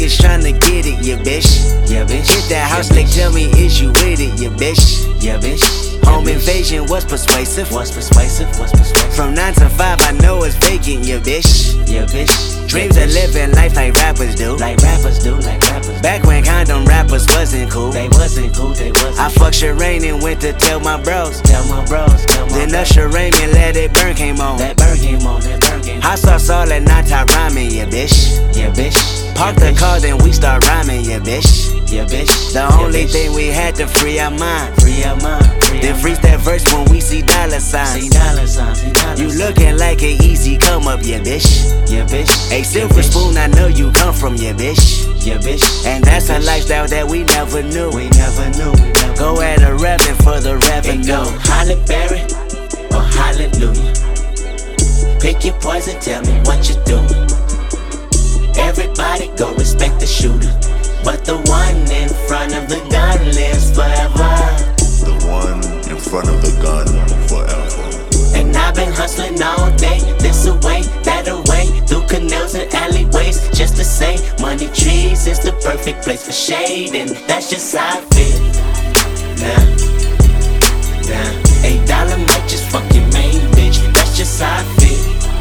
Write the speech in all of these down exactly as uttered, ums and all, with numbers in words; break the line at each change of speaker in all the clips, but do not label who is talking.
niggas tryna get it, yeah bitch. Yeah bitch. Hit that house like tell me is you with it, yeah bitch. Yeah bitch. Home invasion was persuasive. Was persuasive. Was persuasive. From nine to five, I know it's vacant, yeah bitch. Yeah bitch. Dreams of living life like rappers do. Like rappers do. Like rappers. Back when condom rappers wasn't cool. They wasn't cool. They wasn't. I fucked Shireen and went to tell my bros. Tell my bros. Tell my then Usher Raymond let it burn came on. That burn came on. That burn came on. Hot sauce all that night top rhyming, yeah bitch. Yeah bitch. Park the car, then we start rhyming, yeah bitch. Yeah bitch. The only yeah, bitch. thing we had to free our mind. Free our mind. Free then freeze that verse when we see dollar signs. See dollar signs. See dollar you looking like an easy come up, yeah bitch. Yeah bitch. A silver yeah, spoon, I know you come from, yeah bitch. Yeah bitch. And that's yeah, a bitch. lifestyle that we never knew. We never knew. We never go at a revving for the revenue. Go Halle Berry or hallelujah. Pick your poison, tell me what you doing. Everybody go respect the shooter, but the one in front of the gun lives forever.
The one in front of the gun forever.
And I've been hustling all day, this away, that away, through canals and alleyways, just to say money trees is the perfect place for shade, and that's just how I feel. Nah, nah, eight dollar might just fuck your main bitch, that's just how I feel.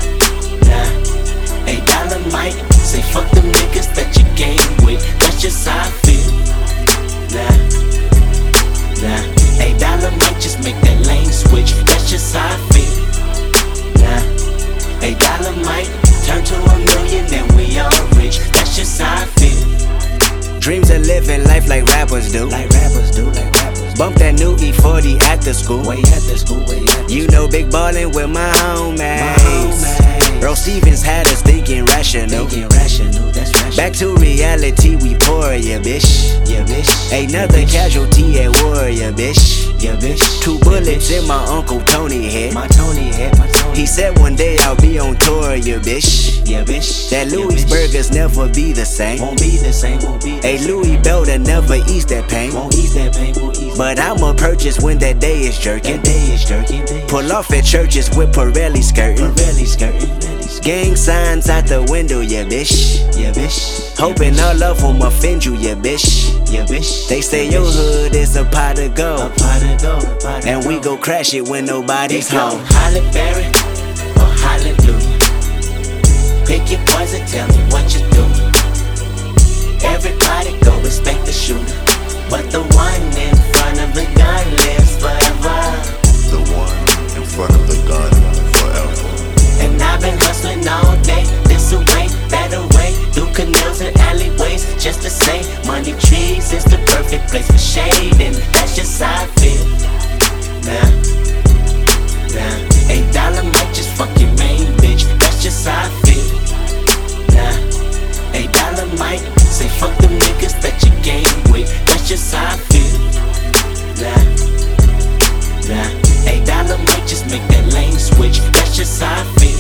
Nah, eight dollar might say fuck them niggas that you game with, that's just how I feel. Nah, nah, eight dollar might just make that lane switch, that's just how I feel. Nah, eight dollar might turn to a million and we all rich, that's just how I feel. Dreams of living life like rappers do. Like rappers do, like rappers. Bump that new E forty after school. Way after school, way after You know big ballin' with my homies. My homies. Earl Stevens had us thinking rational. Thinking rational, that's rational. Back to reality, we pour, yeah bitch. Yeah bitch. Another yeah, casualty at war, yeah bitch. Yeah bitch. Two bullets yeah, in my Uncle Tony head. My Tony head, my Tony. He said one day I'll be on tour, yeah bitch. Yeah bitch. That Louis yeah, burgers never be the same. Won't be the same, won't be the same. A Louis Belder never ease that pain. Won't ease that pain, won't ease. But I'ma purchase when that day is jerking. That day is jerking. Pull off at churches with Pirelli skirting. Pirelli skirting. Gang signs out the window, yeah bitch. Yeah bitch. Hoping all of them offend you, yeah bitch. Yeah bitch. They say your hood is a pot of gold. A pot of gold. And we go crash it when nobody's home. Halle Berry or hallelujah. Pick your poison, tell me what you doing. Everybody go respect the shooter, but the one in front of the gun lives forever.
The one in front of the gun forever.
And I've been hustling all day, this away, that away, through canals and alleyways, just to say money trees is the perfect place for shade, and that's just how I feel. Nah, nah, eight dollar might just fuck your main bitch, that's just how I feel. Nah, eight dollar might say fuck them niggas that you game with, that's just how I feel. Nah, nah, eight dollar might just make that lane switch, that's just how I feel.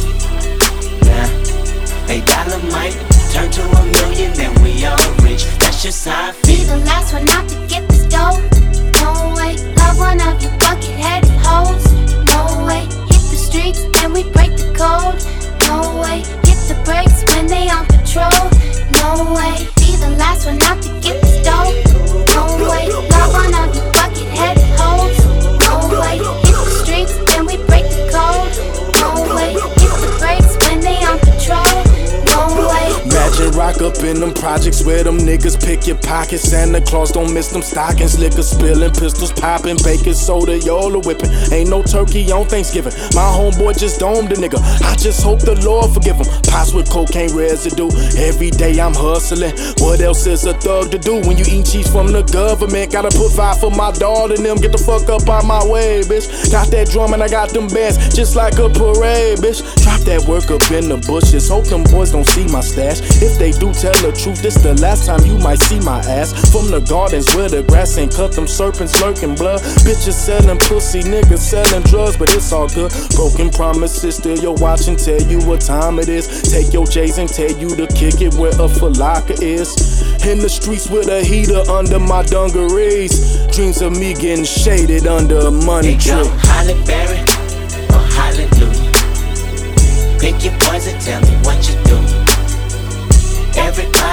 Nah, eight dollar might turn to a million and we all rich, that's just how I feel.
Be the last one out to get this dough. No way, love one of you bucket-headed hoes. No way, hit the streets and we break the code. No way, hit the brakes when they on patrol. No way, be the last one out to get this dough. No way, love one of you bucket-headed hoes. No way, hit the streets and we break the code. No way, hit the brakes when they on patrol. No way.
Imagine rock up in them projects where them niggas pick your pockets. Santa Claus don't miss them stockings. Liquor spilling, pistols popping, baking soda, y'all whipping. Ain't no turkey on Thanksgiving. My homeboy just domed a nigga. I just hope the Lord forgive him. Pots with cocaine residue. Every day I'm hustling. What else is a thug to do when you eat cheese from the government? Gotta put five for my daughter and them. Get the fuck up out my way, bitch. Got that drum and I got them bands just like a parade, bitch. Drop that work up in the bushes. Hope them boys don't see my stash. If they do, tell the truth, this the last time you might see my ass. From the gardens where the grass ain't cut, them serpents lurking blood. Bitches selling pussy, niggas selling drugs, but it's all good. Broken promises, still your watch and tell you what time it is. Take your J's and tell you to kick it where a falaka is. In the streets with a heater under my dungarees. Dreams of me getting shaded under a money tree.
Hey, Halle Berry or hallelujah. Pick your poison, tell me what you do. Everybody go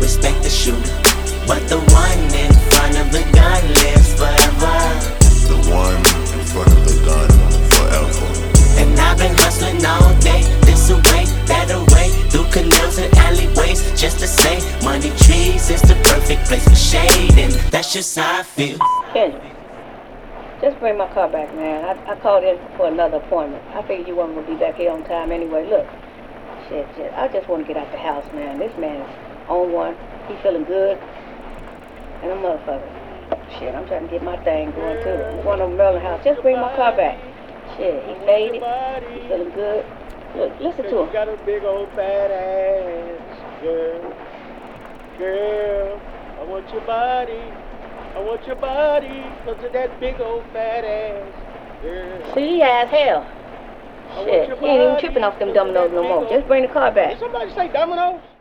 respect the shooter, but the one in front of the gun lives forever.
The one in front of the gun forever.
And I've been hustling all day, this away, that away, through canals and alleyways, just to say, money trees is the perfect place for shade, and that's just how I feel.
Kendrick, just bring my car back, man. I, I called in for another appointment. I figured you weren't gonna be back here on time anyway. Look, shit, shit. I just want to get out the house, man. This man is on one. He feeling good, and a motherfucker. Shit, I'm trying to get my thing going too. I'm going to Merlin house. Just bring my car back. Shit, he faded. He feeling good. Look, listen to him.
You got a big old fat ass, girl. Girl, I want your body. I want your body, cause of that big old fat ass, girl.
See, as hell.
I want
Shit,
your
he ain't even
body,
tripping off them
cause of
dominoes
that
no
big
more.
old-
Just bring the car back.
Did somebody say dominoes?